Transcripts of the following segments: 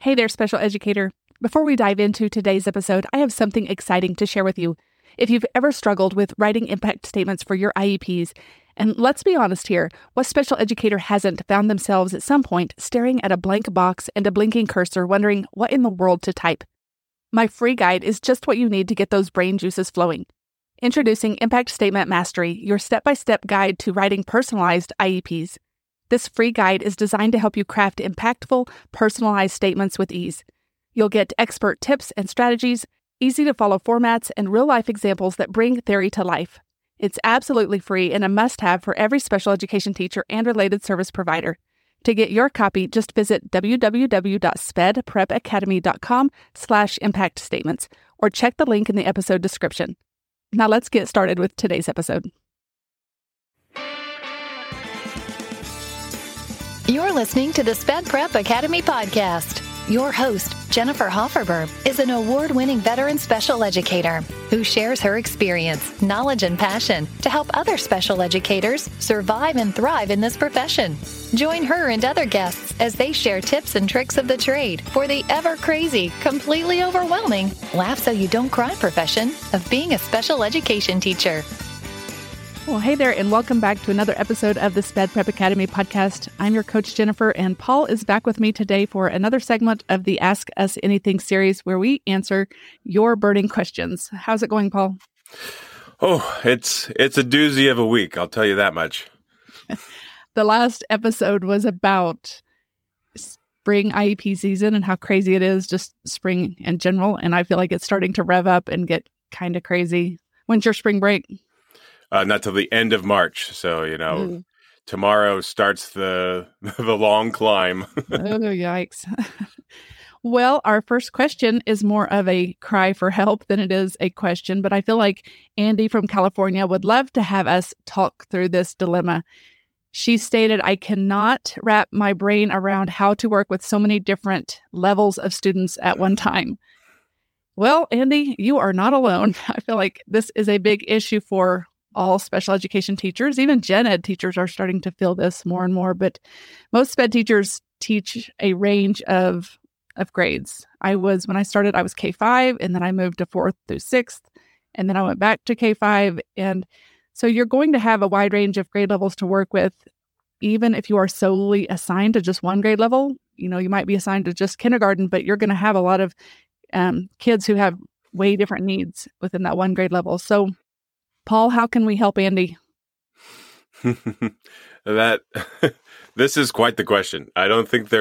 Hey there, special educator. Before we dive into today's episode, I have something exciting to share with you. If you've ever struggled with writing impact statements for your IEPs, and let's be honest here, what special educator hasn't found themselves at some point staring at a blank box and a blinking cursor wondering what in the world to type? My free guide is just what you need to get those brain juices flowing. Introducing Impact Statement Mastery, your step-by-step guide to writing personalized IEPs. This free guide is designed to help you craft impactful, personalized statements with ease. You'll get expert tips and strategies, easy-to-follow formats, and real-life examples that bring theory to life. It's absolutely free and a must-have for every special education teacher and related service provider. To get your copy, just visit www.spedprepacademy.com/impact statements or check the link in the episode description. Now let's get started with today's episode. You're listening to the Sped Prep Academy podcast. Your host, Jennifer Hofferberg, is an award-winning veteran special educator who shares her experience, knowledge, and passion to help other special educators survive and thrive in this profession. Join her and other guests as they share tips and tricks of the trade for the ever-crazy, completely overwhelming, laugh-so-you-don't-cry profession of being a special education teacher. Well, hey there, and welcome back to another episode of the Sped Prep Academy podcast. I'm your coach, Jennifer, and Paul is back with me today for another segment of the Ask Us Anything series where we answer your burning questions. How's it going, Paul? Oh, it's a doozy of a week, I'll tell you that much. The last episode was about spring IEP season and how crazy it is, just spring in general, and I feel like it's starting to rev up and get kind of crazy. When's your spring break? Not till the end of March. So, tomorrow starts the long climb. Oh, yikes. Well, our first question is more of a cry for help than it is a question, but I feel like Andy from California would love to have us talk through this dilemma. She stated, I cannot wrap my brain around how to work with so many different levels of students at one time. Well, Andy, you are not alone. I feel like this is a big issue for all special education teachers. Even gen ed teachers are starting to feel this more and more, but most sped teachers teach a range of grades. When I started, I was K-5, and then I moved to 4th through 6th, and then I went back to K-5. And so you're going to have a wide range of grade levels to work with, even if you are solely assigned to just one grade level. You might be assigned to just kindergarten, but you're going to have a lot of kids who have way different needs within that one grade level. So Paul, how can we help Andy? This is quite the question. I don't think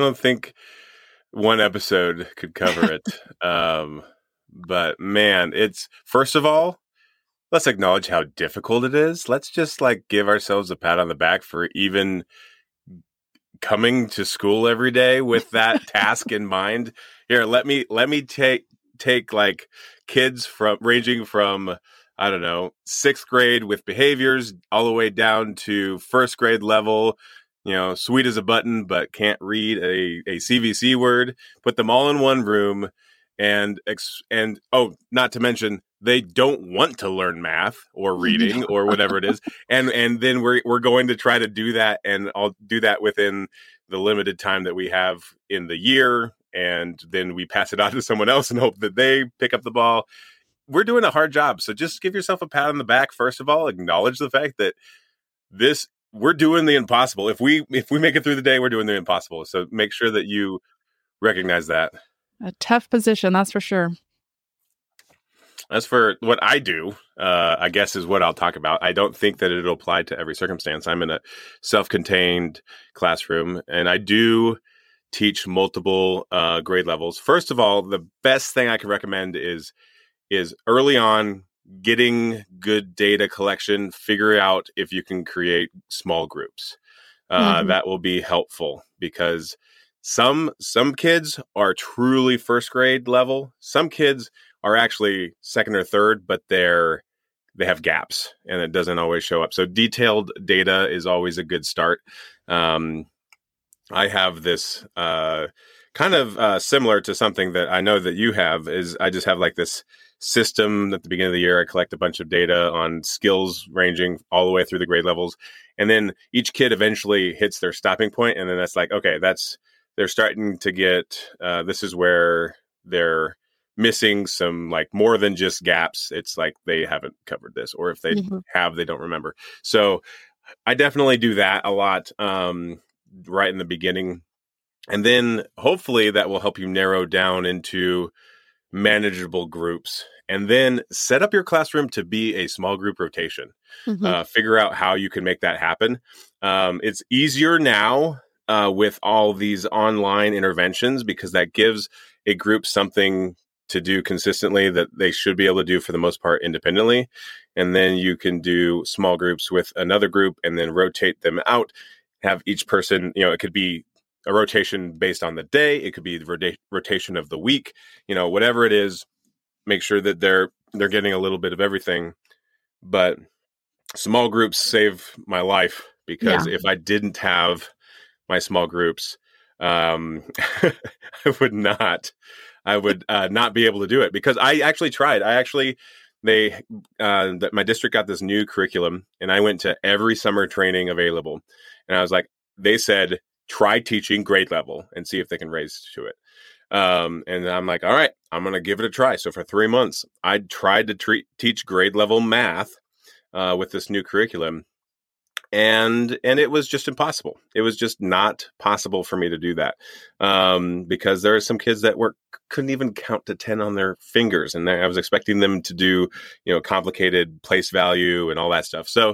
one episode could cover it. But man, first of all, let's acknowledge how difficult it is. Let's just give ourselves a pat on the back for even coming to school every day with that task in mind. Here, let me take kids ranging from, I don't know, 6th grade with behaviors all the way down to 1st grade level, sweet as a button, but can't read a CVC word, put them all in one room and not to mention, they don't want to learn math or reading or whatever it is. And then we're going to try to do that. And I'll do that within the limited time that we have in the year. And then we pass it on to someone else and hope that they pick up the ball. We're doing a hard job. So just give yourself a pat on the back. First of all, acknowledge the fact that we're doing the impossible. If we make it through the day, we're doing the impossible. So make sure that you recognize that. A tough position, that's for sure. As for what I do, I guess is what I'll talk about. I don't think that it'll apply to every circumstance. I'm in a self-contained classroom, and I do teach multiple grade levels. First of all, the best thing I can recommend is early on getting good data collection, figure out if you can create small groups. That will be helpful because some kids are truly 1st grade level. Some kids are actually 2nd or 3rd, but they have gaps and it doesn't always show up. So detailed data is always a good start. I have this kind of similar to something that I know that you have is I just have this system at the beginning of the year. I collect a bunch of data on skills ranging all the way through the grade levels. And then each kid eventually hits their stopping point. And then that's okay, that's they're starting to get, this is where they're missing some, like, more than just gaps. It's like they haven't covered this, or if they have, they don't remember. So I definitely do that a lot right in the beginning. And then hopefully that will help you narrow down into manageable groups, and then set up your classroom to be a small group rotation. Figure out how you can make that happen. It's easier now with all these online interventions, because that gives a group something to do consistently that they should be able to do for the most part independently. And then you can do small groups with another group and then rotate them out. Have each person, it could be a rotation based on the day. It could be the rotation of the week, whatever it is, make sure that they're getting a little bit of everything. But small groups save my life, because if I didn't have my small groups, I would not be able to do it, because I actually tried. My district got this new curriculum, and I went to every summer training available. And I was like, they said, try teaching grade level and see if they can raise to it. And I'm like, all right, I'm going to give it a try. So for 3 months, I tried to teach grade level math with this new curriculum. And it was just impossible. It was just not possible for me to do that, because there are some kids that couldn't even count to 10 on their fingers, and I was expecting them to do complicated place value and all that stuff. So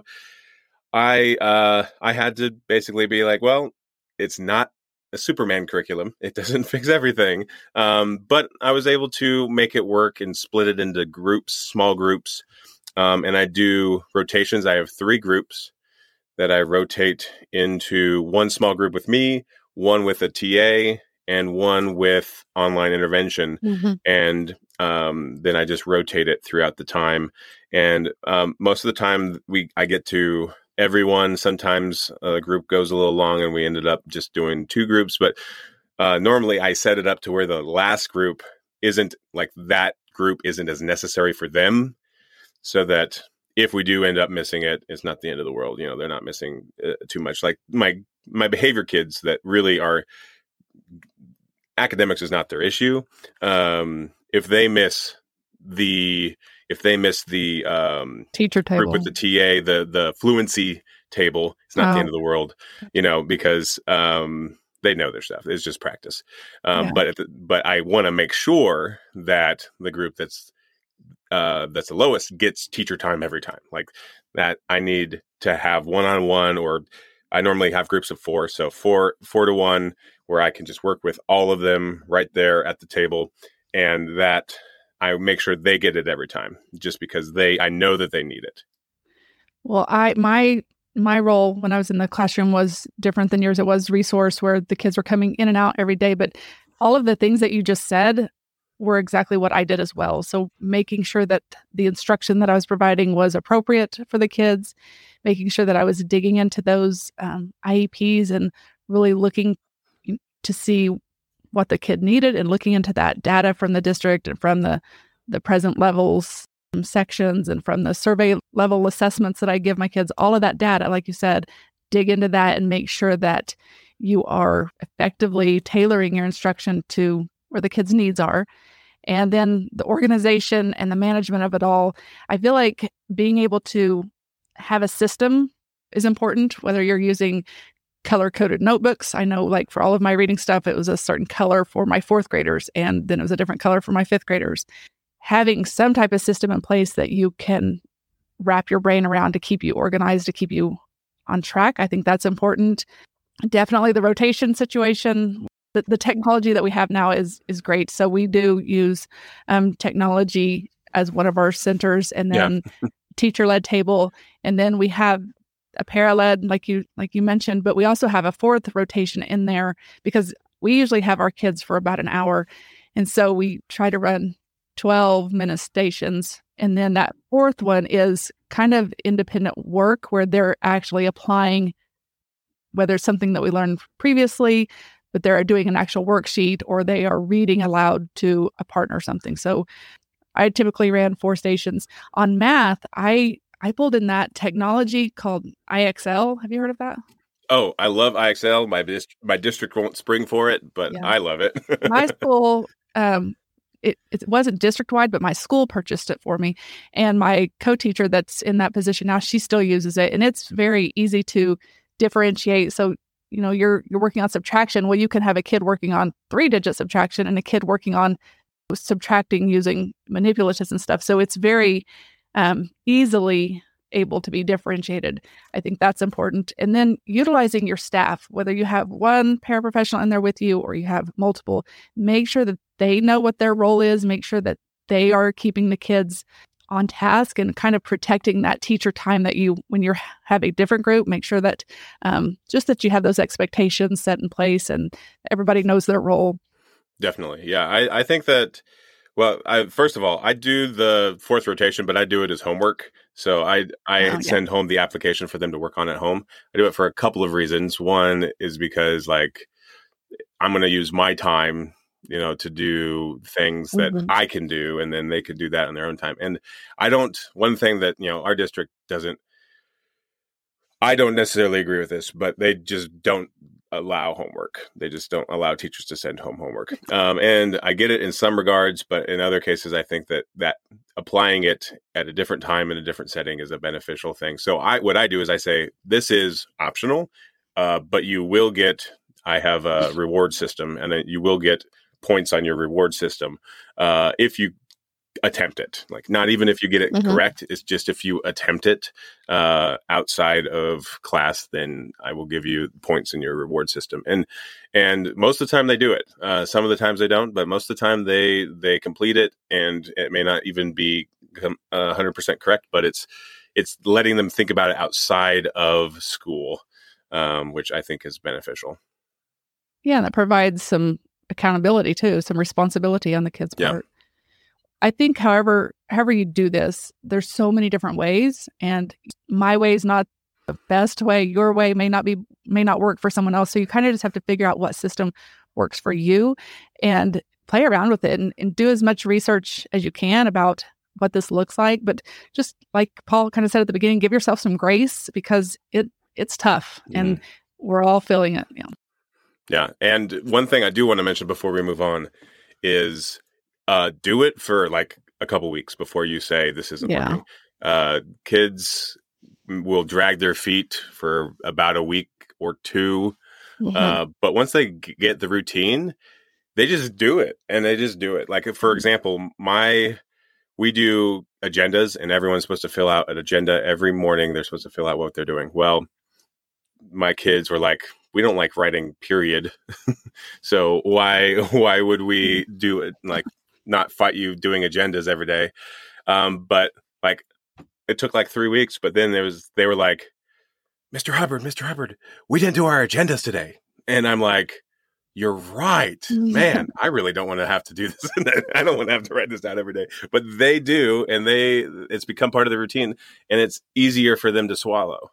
I had to basically be like, well, it's not a Superman curriculum. It doesn't fix everything, but I was able to make it work and split it into groups, small groups, and I do rotations. I have 3 groups that I rotate into: one small group with me, one with a TA, and one with online intervention. And then I just rotate it throughout the time. And most of the time I get to everyone. Sometimes a group goes a little long and we ended up just doing 2 groups. But normally I set it up to where the last group isn't, like, that group isn't as necessary for them, so that if we do end up missing it, it's not the end of the world. They're not missing too much. Like my behavior kids that really are, academics is not their issue. If they miss the teacher table group with the TA, the fluency table, it's not the end of the world, because they know their stuff. It's just practice. But I want to make sure that the group that's the lowest gets teacher time every time. Like that, I need to have one-on-one, or I normally have groups of 4. So 4 to 1, where I can just work with all of them right there at the table. And that I make sure they get it every time, just because I know that they need it. Well, my role when I was in the classroom was different than yours. It was resource, where the kids were coming in and out every day. But all of the things that you just said were exactly what I did as well. So making sure that the instruction that I was providing was appropriate for the kids, making sure that I was digging into those IEPs and really looking to see what the kid needed, and looking into that data from the district and from the present levels sections and from the survey level assessments that I give my kids. All of that data, like you said, dig into that and make sure that you are effectively tailoring your instruction to where the kids' needs are. And then the organization and the management of it all. I feel like being able to have a system is important, whether you're using color-coded notebooks. I know, like, for all of my reading stuff, it was a certain color for my 4th graders, and then it was a different color for my 5th graders. Having some type of system in place that you can wrap your brain around to keep you organized, to keep you on track, I think that's important. Definitely the rotation situation. The technology that we have now is great. So we do use technology as one of our centers, and then teacher-led table. And then we have a para-led, like you mentioned, but we also have a 4th rotation in there, because we usually have our kids for about an hour. And so we try to run 12-minute stations. And then that 4th one is kind of independent work, where they're actually applying, whether it's something that we learned previously, but they're doing an actual worksheet, or they are reading aloud to a partner or something. So I typically ran 4 stations. On math, I pulled in that technology called IXL. Have you heard of that? Oh, I love IXL. My district won't spring for it, but Yeah. I love it. My school, it wasn't district-wide, but my school purchased it for me. And my co-teacher that's in that position now, she still uses it. And it's very easy to differentiate. So, you're working on subtraction. Well, you can have a kid working on 3-digit subtraction and a kid working on subtracting using manipulatives and stuff. So it's very easily able to be differentiated. I think that's important. And then utilizing your staff, whether you have one paraprofessional in there with you or you have multiple, make sure that they know what their role is, make sure that they are keeping the kids on task and kind of protecting that teacher time that when you have a different group, make sure that just that you have those expectations set in place and everybody knows their role. Definitely. Yeah. I think that, well, first of all, I do the fourth rotation, but I do it as homework. So I send home the application for them to work on at home. I do it for a couple of reasons. One is because I'm going to use my time, to do things that I can do, and then they could do that in their own time. And one thing that, our district doesn't, I don't necessarily agree with this, but they just don't allow homework. They just don't allow teachers to send home homework. And I get it in some regards, but in other cases, I think that applying it at a different time in a different setting is a beneficial thing. So what I do is I say, this is optional, but you will I have a reward system, and you will get points on your reward system if you attempt it. Not even if you get it correct, it's just if you attempt it outside of class, then I will give you points in your reward system. And most of the time they do it. Some of the times they don't, but most of the time they complete it, and it may not even be 100% correct, but it's letting them think about it outside of school, which I think is beneficial. Yeah, that provides some accountability too, some responsibility on the kids' part. I think, however you do this, there's so many different ways, and my way is not the best way. Your way may not work for someone else. So you kind of just have to figure out what system works for you and play around with it and do as much research as you can about what this looks like. But just like Paul kind of said at the beginning, give yourself some grace because it's tough and we're all feeling it. Yeah. And one thing I do want to mention before we move on is do it for a couple weeks before you say this isn't working. Kids will drag their feet for about a week or two. But once they get the routine, they just do it, and they just do it. For example, we do agendas, and everyone's supposed to fill out an agenda every morning. They're supposed to fill out what they're doing. Well, my kids were like, we don't like writing, period. So why would we do it? Not fight you doing agendas every day. But it took 3 weeks, but then they were like, Mr. Hubbard, we didn't do our agendas today. And I'm like, you're right, man. I really don't want to have to do this. I don't want to have to write this down every day, but they do. And it's become part of the routine, and it's easier for them to swallow.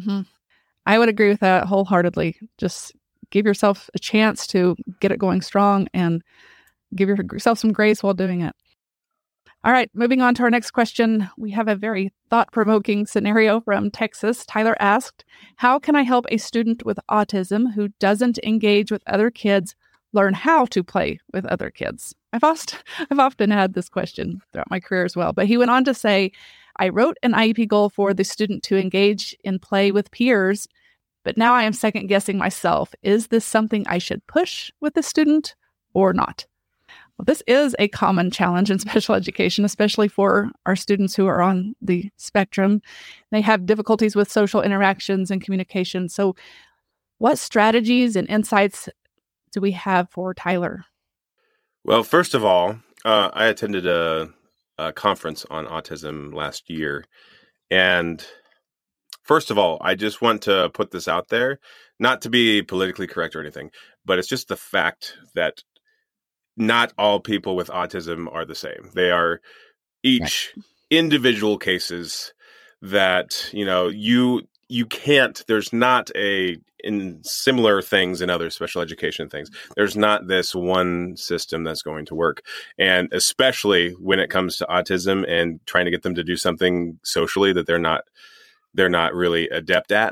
I would agree with that wholeheartedly. Just give yourself a chance to get it going strong and give yourself some grace while doing it. All right, moving on to our next question. We have a very thought-provoking scenario from Texas. Tyler asked, how can I help a student with autism who doesn't engage with other kids learn how to play with other kids? I've often had this question throughout my career as well. But he went on to say, I wrote an IEP goal for the student to engage in play with peers, but now I am second-guessing myself. Is this something I should push with the student or not? Well, this is a common challenge in special education, especially for our students who are on the spectrum. They have difficulties with social interactions and communication. So what strategies and insights do we have for Tyler? Well, first of all, I attended a conference on autism last year. And first of all, I just want to put this out there, not to be politically correct or anything, but it's just the fact that not all people with autism are the same. They are each individual cases that, you can't, there's not in similar things in other special education things. There's not this one system that's going to work. And especially when it comes to autism and trying to get them to do something socially that they're not really adept at,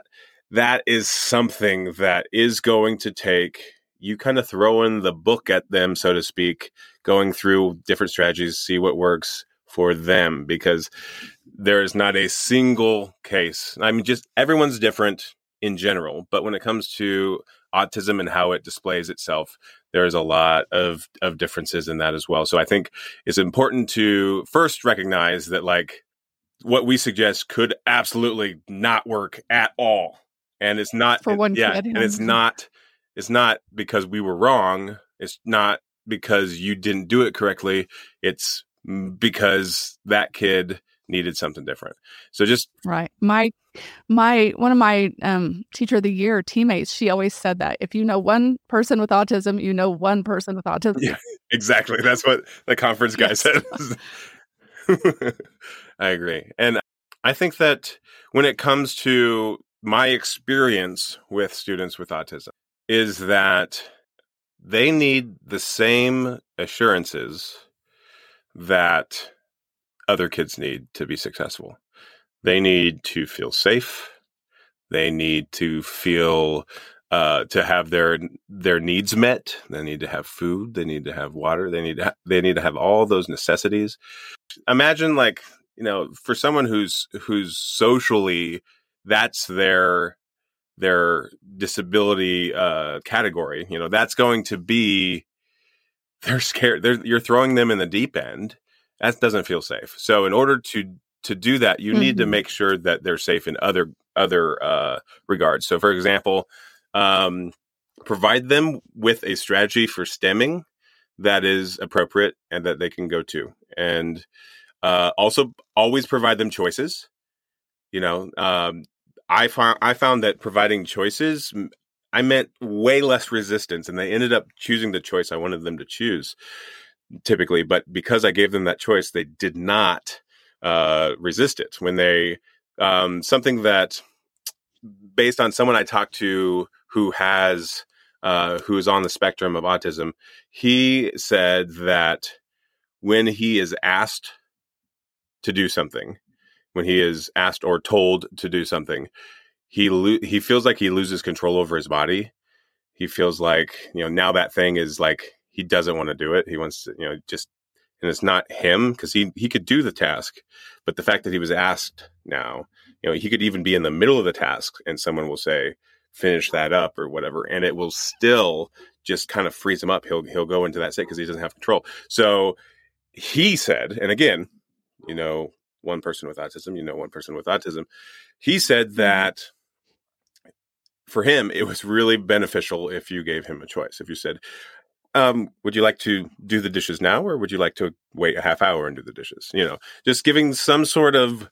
that is something that is going to take you kind of throwing the book at them, so to speak, going through different strategies, see what works for them, because there is not a single case. I mean, just everyone's different in general, but when it comes to autism and how it displays itself, there's a lot of differences in that as well. So I think it's important to first recognize that, like, what we suggest could absolutely not work at all. And it's not For one yeah, kid. and it's not because we were wrong. It's not because you didn't do it correctly. It's because that kid needed something different. So just Right. My one of my teacher of the year teammates, she always said that if you know one person with autism, you know one person with autism. yeah, exactly. That's what the conference guy Yes. said. I agree. And I think that when it comes to my experience with students with autism is that they need the same assurances that other kids need to be successful. They need to feel safe. They need to feel to have their needs met. They need to have food. They need to have water. They need to have all those necessities. Imagine, like, for someone who's socially, that's their disability category. That's going to be, they're scared. You're throwing them in the deep end. That doesn't feel safe. So in order to do that, you need to make sure that they're safe in other regards. So, for example, provide them with a strategy for stemming that is appropriate and that they can go to, and also always provide them choices. I found that providing choices, I meant way less resistance, and they ended up choosing the choice I wanted them to choose, typically. But because I gave them that choice, they did not resist it. When they something that, based on someone I talked to who is on the spectrum of autism, he said that when he is asked to do something, when he is asked or told to do something, he feels like he loses control over his body. He feels like, now that thing is like, he doesn't want to do it. He wants to, just, and it's not him, because he could do the task, but the fact that he was asked now, he could even be in the middle of the task and someone will say, finish that up or whatever, and it will still just kind of freeze him up. He'll go into that state because he doesn't have control. So he said, and again, one person with autism, he said that for him, it was really beneficial if you gave him a choice. If you said, would you like to do the dishes now, or would you like to wait a half hour and do the dishes? Just giving some sort of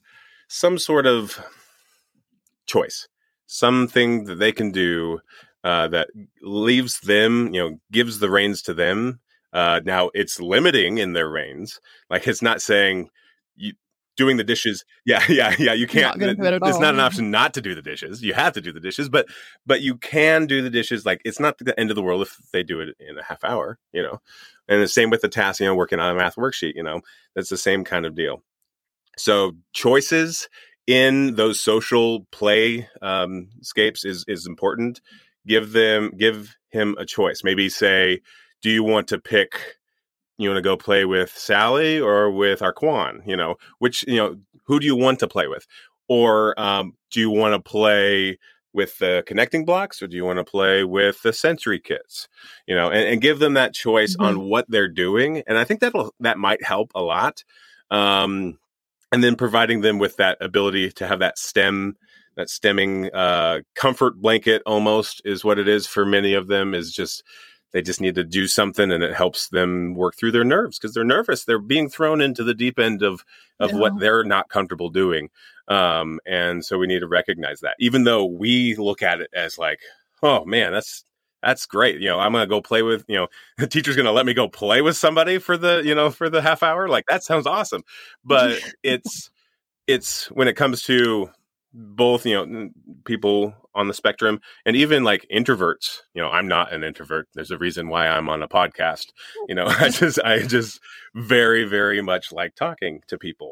choice, something that they can do that leaves them, gives the reins to them. Now it's limiting in their reins. Like, it's not saying doing the dishes. Yeah. You can't. It's not an option not to do the dishes. You have to do the dishes, but you can do the dishes. Like, it's not the end of the world if they do it in a half hour. And the same with the task. Working on a math worksheet. That's the same kind of deal. So choices in those social play scapes is important. Give him a choice. Maybe say, do you want to pick? You want to go play with Sally or with Arquan? Which, who do you want to play with? Or do you want to play with the connecting blocks, or do you want to play with the sensory kits? And give them that choice on what they're doing. And I think that might help a lot. And then providing them with that ability to have that stemming comfort blanket almost is what it is for many of them, is just, they just need to do something, and it helps them work through their nerves, because they're nervous. They're being thrown into the deep end of what they're not comfortable doing. And so we need to recognize that, even though we look at it as like, oh man, that's great. I'm going to go play with, the teacher's going to let me go play with somebody for the half hour. Like, that sounds awesome. But it's when it comes to both, people on the spectrum, and even like introverts. I'm not an introvert. There's a reason why I'm on a podcast. I just very, very much like talking to people.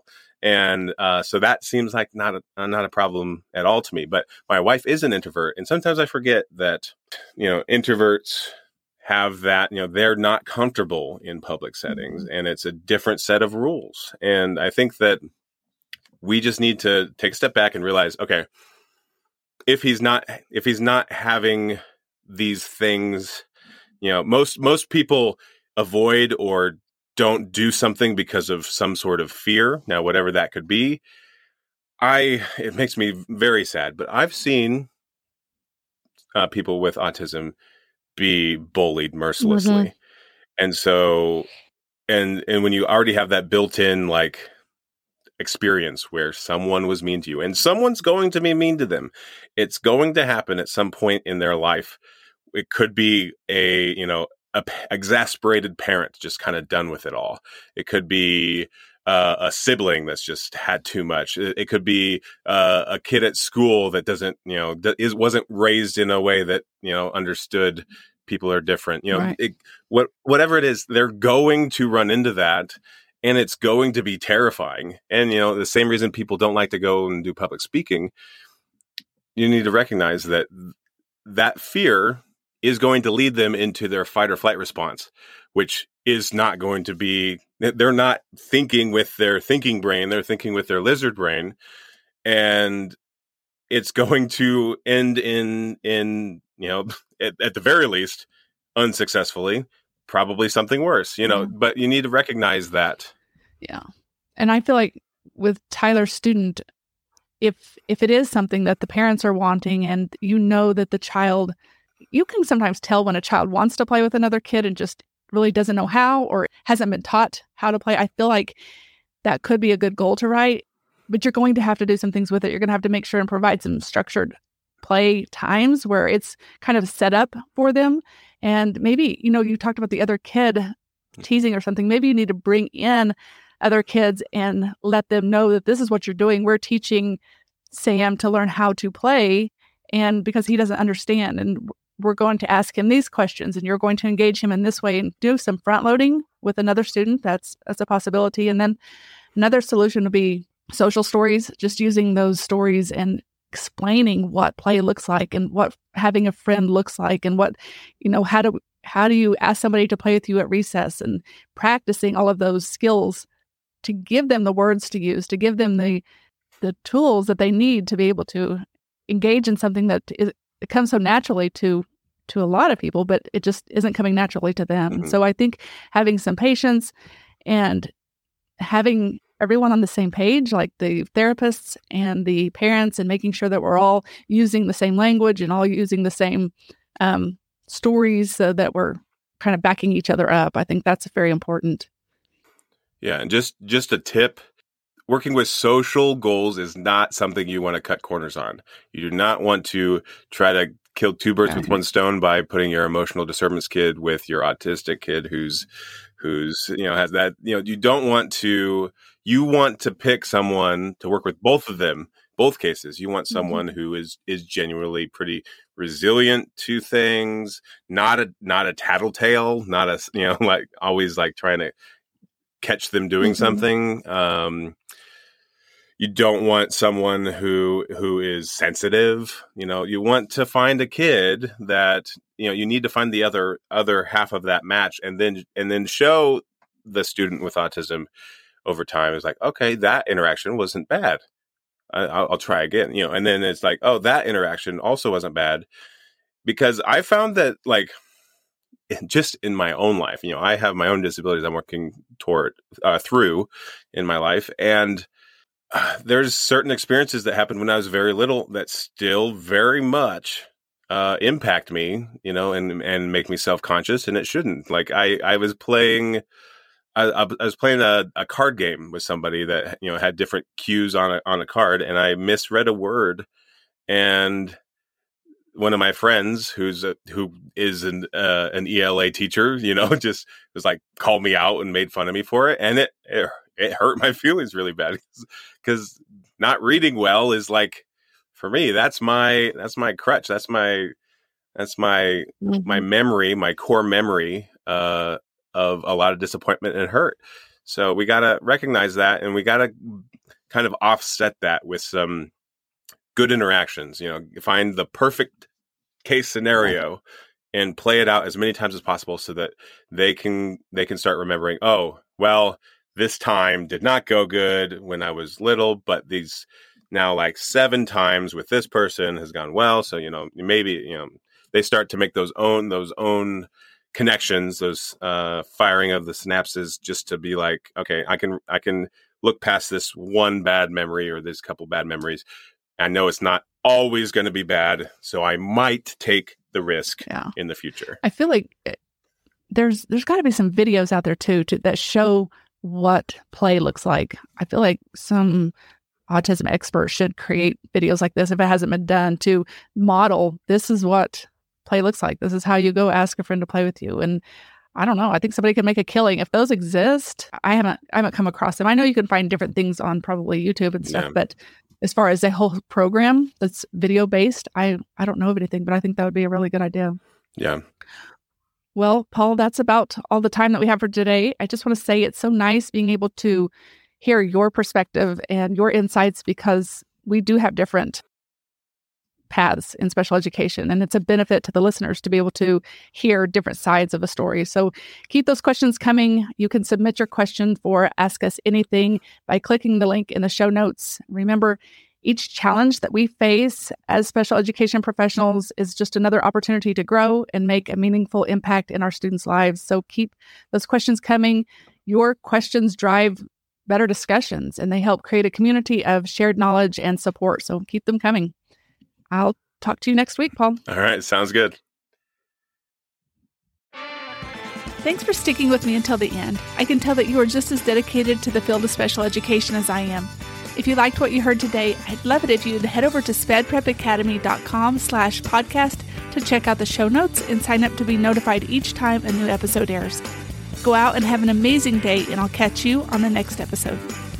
And so that seems like not a problem at all to me. But my wife is an introvert, and sometimes I forget that, introverts have that, they're not comfortable in public settings, and it's a different set of rules. And I think that we just need to take a step back and realize, okay, if he's not having these things, most people avoid or don't do something because of some sort of fear. Now, whatever that could be, it makes me very sad, but I've seen people with autism be bullied mercilessly. Mm-hmm. And so, and when you already have that built-in, like, experience where someone was mean to you, and someone's going to be mean to them, it's going to happen at some point in their life. It could be a exasperated parent just kind of done with it all. It could be a sibling that's just had too much. It could be a kid at school that doesn't, wasn't raised in a way that, understood people are different. Right. Whatever it is, they're going to run into that, and it's going to be terrifying. And, the same reason people don't like to go and do public speaking, you need to recognize that fear is going to lead them into their fight or flight response, which is not going to be, they're not thinking with their thinking brain, they're thinking with their lizard brain. And it's going to end in at the very least, unsuccessfully, probably something worse, but you need to recognize that. Yeah. And I feel like with Tyler's student, if it is something that the parents are wanting, and that the child, you can sometimes tell when a child wants to play with another kid and just really doesn't know how, or hasn't been taught how to play. I feel like that could be a good goal to write, but you're going to have to do some things with it. You're going to have to make sure and provide some structured play times where it's kind of set up for them. And maybe, you talked about the other kid teasing or something. Maybe you need to bring in other kids and let them know that this is what you're doing. We're teaching Sam to learn how to play, and because he doesn't understand, and we're going to ask him these questions, and you're going to engage him in this way, and do some front loading with another student. That's a possibility. And then another solution would be social stories, just using those stories and explaining what play looks like, and what having a friend looks like, and what, how do you ask somebody to play with you at recess, and practicing all of those skills to give them the words to use, to give them the tools that they need to be able to engage in something that it comes so naturally to a lot of people, but it just isn't coming naturally to them. Mm-hmm. So I think having some patience and having everyone on the same page, like the therapists and the parents, and making sure that we're all using the same language and all using the same stories, so that we're kind of backing each other up. I think that's very important. Yeah. And just a tip, working with social goals is not something you want to cut corners on. You do not want to try to kill two birds with one stone by putting your emotional disturbance kid with your autistic kid who's has that, you don't want to, you want to pick someone to work with both of them, both cases. You want someone who is genuinely pretty resilient to things, not a tattletale, not a, like always like trying to catch them doing something. You don't want someone who is sensitive. You want to find a kid that, you need to find the other half of that match, and then show the student with autism over time is like, okay, that interaction wasn't bad. I'll try again, and then it's like, oh, that interaction also wasn't bad, because I found that, like, just in my own life, I have my own disabilities I'm working through in my life, and there's certain experiences that happened when I was very little that still very much impact me, and make me self-conscious, and it shouldn't. Like I was playing, I was playing a card game with somebody that, had different cues on a card, and I misread a word, and one of my friends who is an ELA teacher, just was like, called me out and made fun of me for it. And it hurt my feelings really bad, because not reading well is, like, for me, that's my crutch. That's my memory, my core memory, of a lot of disappointment and hurt. So we got to recognize that, and we got to kind of offset that with some good interactions. Find the perfect case scenario and play it out as many times as possible so that they can start remembering, oh, well, this time did not go good when I was little, but these now like 7 times with this person has gone well. So, maybe, they start to make those own connections, those firing of the synapses, just to be like, okay, I can look past this one bad memory or this couple bad memories. I know it's not always going to be bad, so I might take the risk in the future. I feel like there's got to be some videos out there too that show what play looks like. I feel like some autism experts should create videos like this if it hasn't been done, to model, this is what play looks like. This is how you go ask a friend to play with you. And I don't know, I think somebody could make a killing. If those exist, I haven't come across them. I know you can find different things on probably YouTube and stuff, but as far as a whole program that's video based, I don't know of anything, but I think that would be a really good idea. Yeah. Well, Paul, that's about all the time that we have for today. I just want to say it's so nice being able to hear your perspective and your insights, because we do have different paths in special education, and it's a benefit to the listeners to be able to hear different sides of a story. So keep those questions coming. You can submit your question for Ask Us Anything by clicking the link in the show notes. Remember, each challenge that we face as special education professionals is just another opportunity to grow and make a meaningful impact in our students' lives. So keep those questions coming. Your questions drive better discussions, and they help create a community of shared knowledge and support. So keep them coming. I'll talk to you next week, Paul. All right. Sounds good. Thanks for sticking with me until the end. I can tell that you are just as dedicated to the field of special education as I am. If you liked what you heard today, I'd love it if you'd head over to spedprepacademy.com/podcast to check out the show notes and sign up to be notified each time a new episode airs. Go out and have an amazing day, and I'll catch you on the next episode.